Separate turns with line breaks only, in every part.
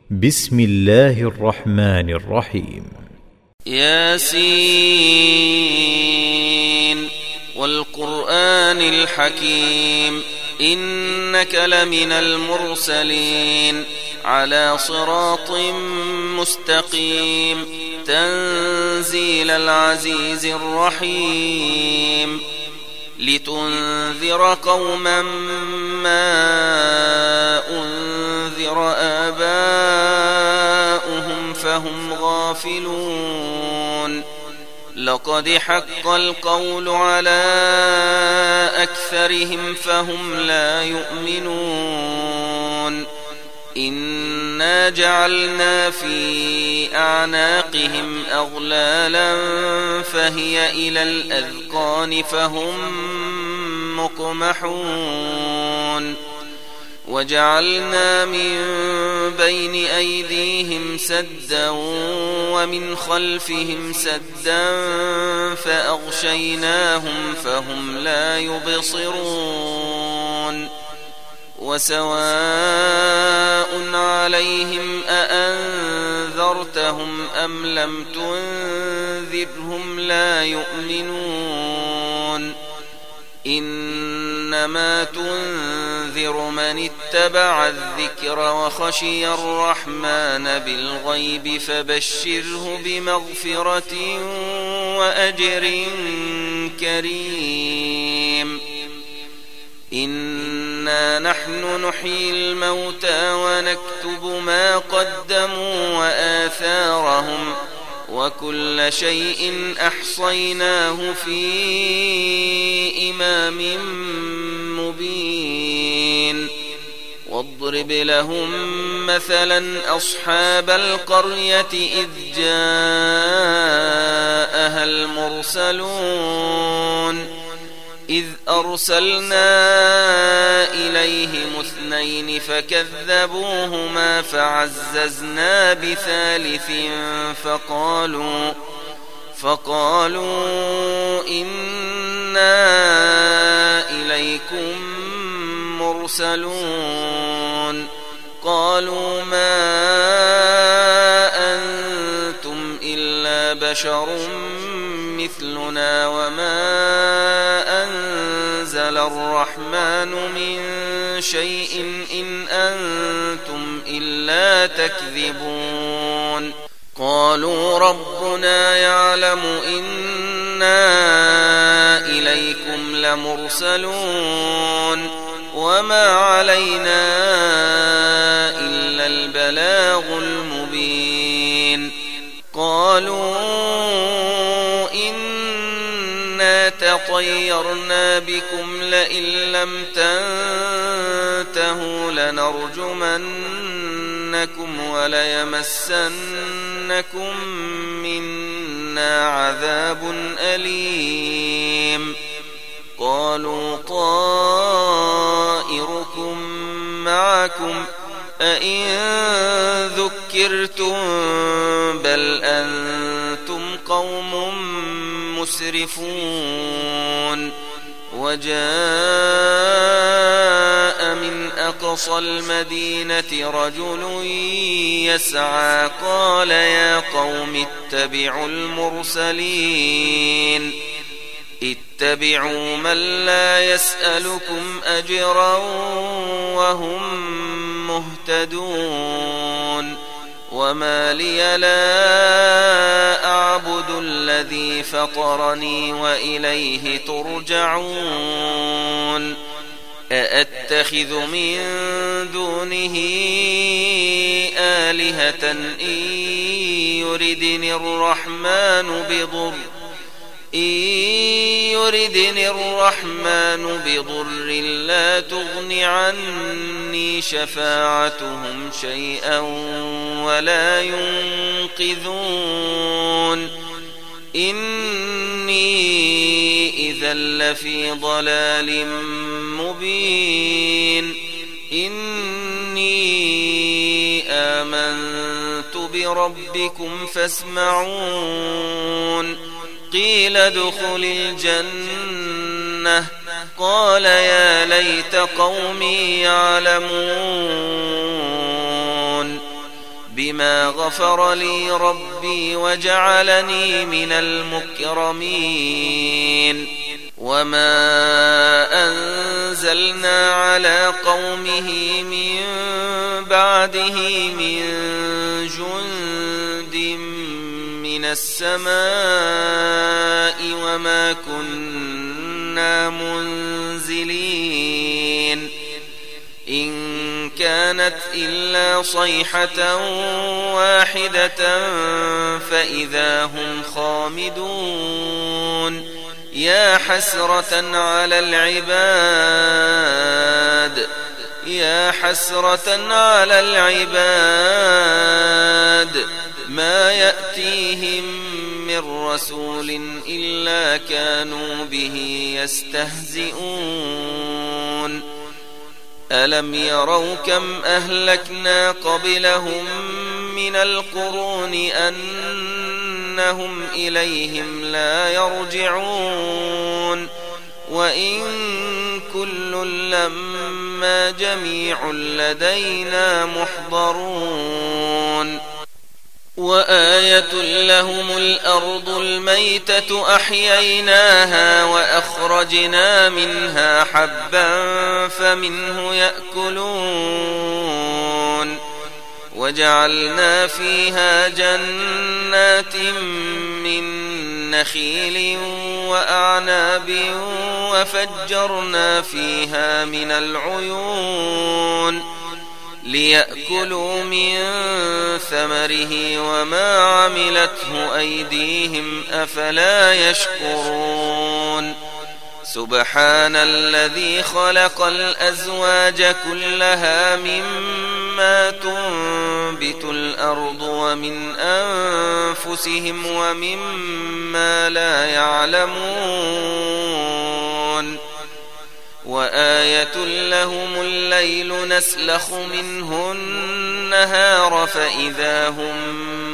بسم الله الرحمن الرحيم.
ياسين والقرآن الحكيم إنك لمن المرسلين على صراط مستقيم تنزيل العزيز الرحيم لتنذر قوما ما أنذر آباؤهم فهم غافلون لقد حق القول على أكثرهم فهم لا يؤمنون إنا جعلنا في أعناقهم أغلالا فهي إلى الأذقان فهم مقمحون وجعلنا من بين أيديهم سدا ومن خلفهم سدا فأغشيناهم فهم لا يبصرون وسواء عليهم أأنذرتهم أم لم تنذرهم لا يؤمنون إنما تنذر من اتبع الذكر وخشي الرحمن بالغيب فبشره بمغفرة وأجر كريم إنا نحن نحيي الموتى ونكتب ما قدموا وآثارهم وكل شيء أحصيناه في إمام مبين واضرب لهم مثلا أصحاب القرية إذ جاءها المرسلون إذ أرسلنا إليهم اثنين فكذبوهما فعززنا بثالث فقالوا إنا إليكم مرسلون قالوا ما أنتم إلا بشر مثلنا وما أنزل الرحمن من شيء إن أنتم إلا تكذبون قالوا ربنا يعلم إنا إليكم لمرسلون وما علينا إلا البلاغ المبين قالوا إنا تطيرنا بكم لئن لم تنتهوا لنرجمنكم وليمسنكم منا عذاب أليم قالوا طائركم معكم أئن ذكرتم بل أنتم قوم مسرفون وجاء من أقصى المدينة رجل يسعى قال يا قوم اتبعوا المرسلين اتبعوا من لا يسألكم أجرا وهم مهتدون وما لي لا أعبد الذي فطرني وإليه ترجعون أأتخذ من دونه آلهة إن يردني الرحمن بضر لا تغن عني شفاعتهم شيئا ولا ينقذون إني إذا لفي ضلال مبين إني آمنت بربكم فاسمعون قيل ادخل الجنة قال يا ليت قومي يعلمون بما غفر لي ربي وجعلني من المكرمين وما أنزلنا على قومه من بعده من جند من السماء وما كنا منزلين إن كانت إلا صيحة واحدة فإذا هم خامدون يا حسرة على العباد ما يأتيهم من رسول إلا كانوا به يستهزئون ألم يروا كم أهلكنا قبلهم من القرون أنهم إليهم لا يرجعون وإن كل لما جميع لدينا محضرون وآية لهم الأرض الميتة أحييناها وأخرجنا منها حبا فمنه يأكلون وجعلنا فيها جنات من نخيل وأعناب وفجرنا فيها من العيون ليأكلوا من ثمره وما عملته أيديهم أفلا يشكرون سبحان الذي خلق الأزواج كلها مما تنبت الأرض ومن أنفسهم ومما لا يعلمون وآية لهم الليل نسلخ منه النهار فإذا هم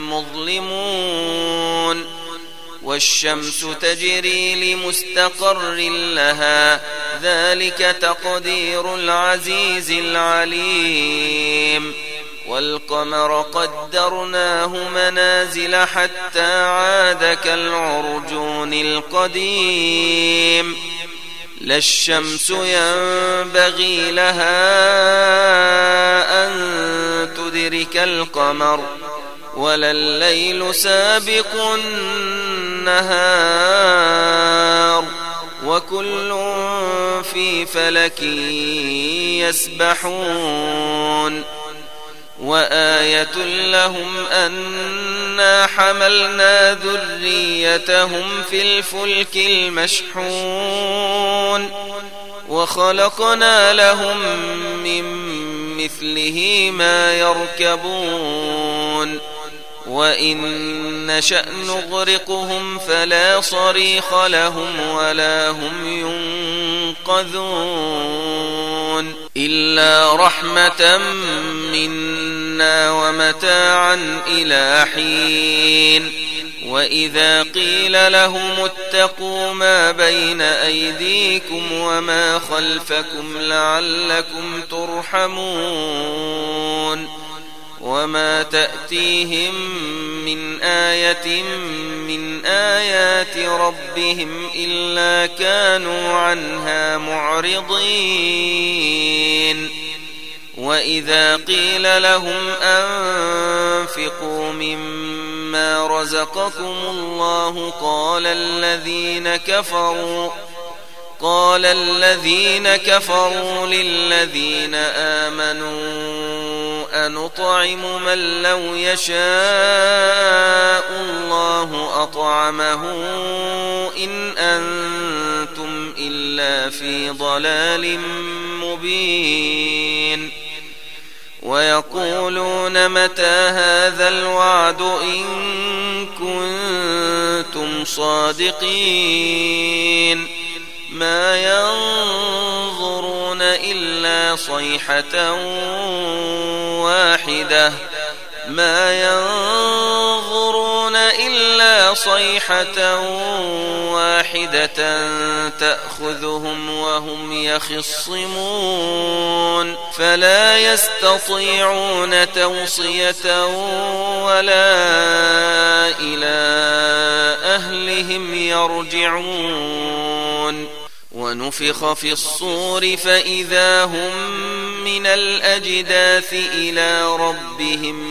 مظلمون والشمس تجري لمستقر لها ذلك تقدير العزيز العليم والقمر قدرناه منازل حتى عاد كالعرجون القديم لا الشمس ينبغي لها أن تدرك القمر ولا الليل سابق النهار وكل في فلك يسبحون وآية لهم أنا حملنا ذريتهم في الفلك المشحون وخلقنا لهم من مثله ما يركبون وإن نشأ نغرقهم فلا صريخ لهم ولا هم ينقذون إلا رحمة منا ومتاعا إلى حين وإذا قيل لهم اتقوا ما بين أيديكم وما خلفكم لعلكم ترحمون وما تأتيهم من آية من آيات ربهم إلا كانوا عنها معرضين وإذا قيل لهم أنفقوا مما رزقكم الله قال الذين كفروا للذين آمنوا أنطعم من لو يشاء الله أطعمه إن أنتم إلا في ضلال مبين ويقولون متى هذا الوعد إن كنتم صادقين ما ينظرون إلا صيحة صيحة واحدة تأخذهم وهم يخصمون فلا يستطيعون توصية ولا إلى أهلهم يرجعون ونفخ في الصور فإذا هم من الأجداث إلى ربهم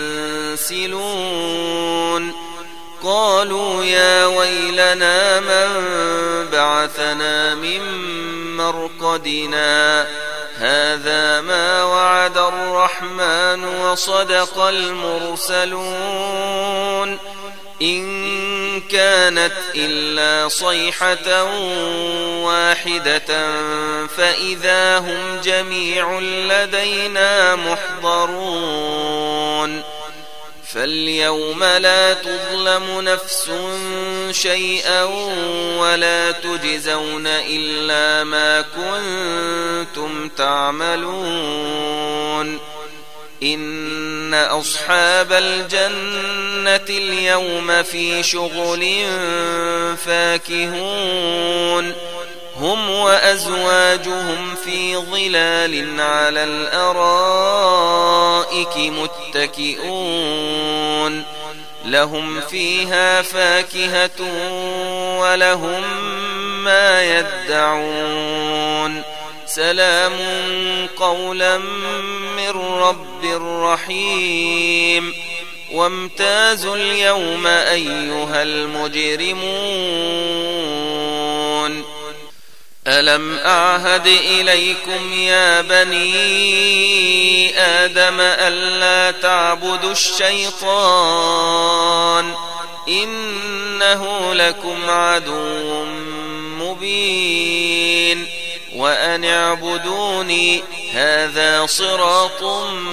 ينسلون قالوا يا ويلنا من بعثنا من مرقدنا هذا ما وعد الرحمن وصدق المرسلون إن كانت إلا صيحة واحدة فإذا هم جميع لدينا محضرون فاليوم لا تظلم نفس شيئا ولا تجزون إلا ما كنتم تعملون إن أصحاب الجنة اليوم في شغل فاكهون هم وأزواجهم في ظلال على الأرائك متكئون لهم فيها فاكهة ولهم ما يدعون سلام قولا من رب رحيم وامتازوا اليوم أيها المجرمون ألم أعهد إليكم يا بني آدم ألا تعبدوا الشيطان إنه لكم عدو مبين وأن اعبدوني هذا صراط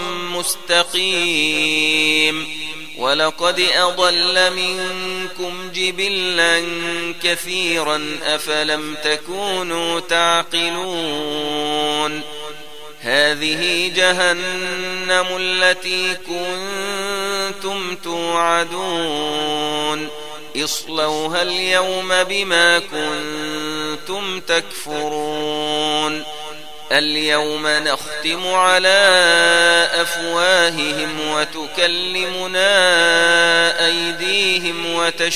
مستقيم ولقد أضل منكم جبلا كثيرا أفلم تكونوا تعقلون هذه جهنم التي كنتم توعدون اصلوها اليوم بما كنتم تكفرون اليوم نختم على أفواههم وتكلمنا أيديهم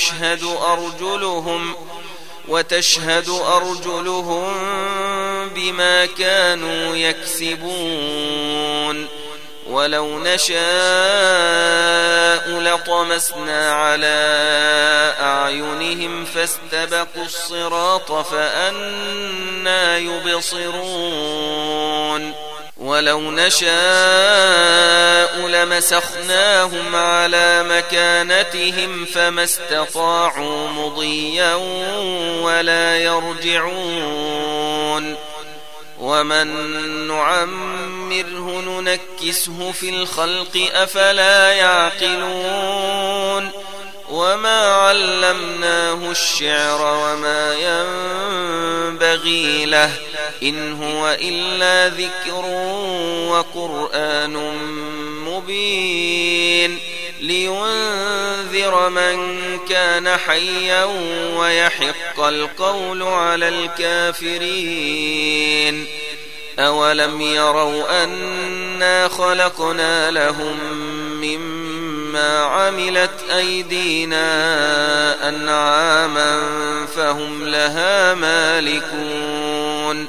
وتشهد أرجلهم بما كانوا يكسبون ولو نشاء لطمسنا على أعينهم فاستبقوا الصراط فأنى يبصرون ولو نشاء لمسخناهم على مكانتهم فما استطاعوا مضيا ولا يرجعون ومن نعمره ننكسه في الخلق أفلا يعقلون وما علمناه الشعر وما ينبغي له إن هو إلا ذكر وقرآن مبين لينذر من كان حيا ويحق القول على الكافرين أولم يروا أنا خلقنا لهم مما عملت أيدينا أنعاما فهم لها مالكون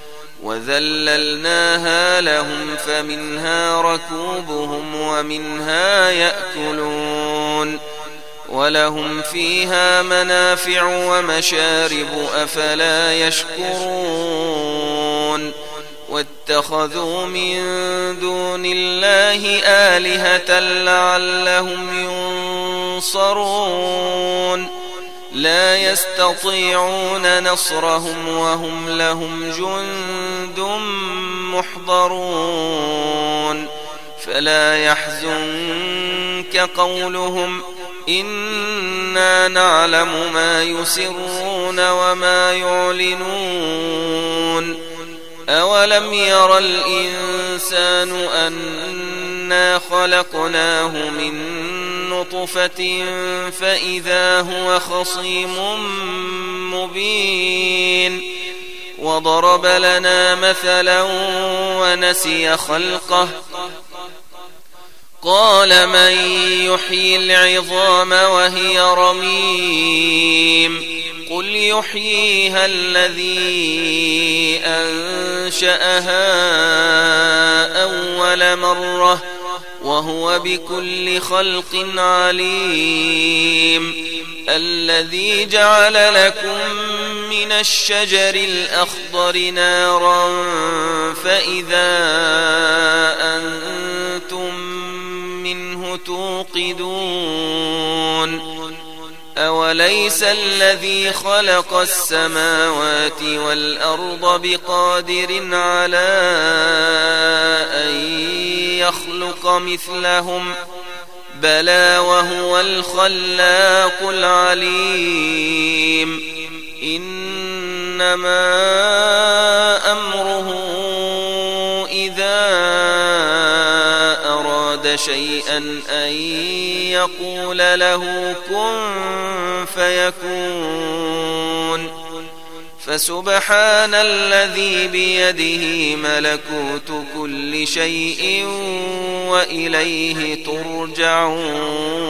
وذللناها لهم فمنها ركوبهم ومنها يأكلون ولهم فيها منافع ومشارب أفلا يشكرون واتخذوا من دون الله آلهة لعلهم ينصرون لا يستطيعون نصرهم وهم لهم جند محضرون فلا يحزنك قولهم إنا نعلم ما يسرون وما يعلنون أولم ير الإنسان أنا خلقناه من نطفة فإذا هو خصيم مبين وضرب لنا مثلا ونسي خلقه قال من يحيي العظام وهي رميم قل يحييها الذي أنشأها أول مرة وهو بكل خلق عليم الذي جعل لكم من الشجر الأخضر نارا فإذا أنتم منه توقدون أوليس الذي خلق السماوات والأرض بقادر على أن يخلق مثلهم بلى وهو الخلاق العليم إنما أمره إذا أراد شيئا أن يقول له كن فيكون فسبحان الذي بيده ملكوت كل شيء وإليه ترجعون